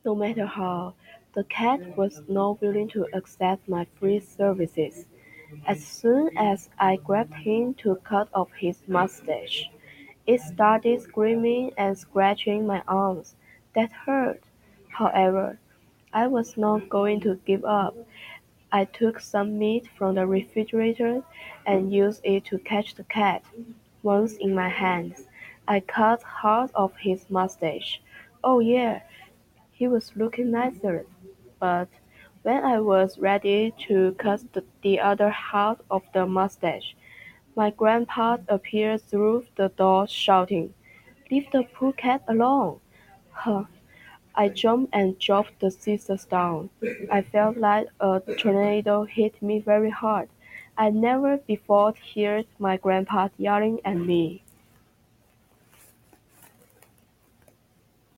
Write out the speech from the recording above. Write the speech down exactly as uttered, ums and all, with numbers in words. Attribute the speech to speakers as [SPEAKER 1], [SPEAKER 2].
[SPEAKER 1] No matter how, the cat was not willing to accept my free services. As soon as I grabbed him to cut off his mustache, it started screaming and scratching my arms. That hurt. However, I was not going to give up. I took some meat from the refrigerator and used it to catch the cat. Once in my hands, I cut half of his mustache. Oh yeah, he was looking nicer. But when I was ready to cut the, the other half of the mustache, my grandpa appeared through the door shouting, "Leave the poor cat alone!" Huh. I jumped and dropped the scissors down. I felt like a tornado hit me very hard. I never before heard my grandpa yelling at me.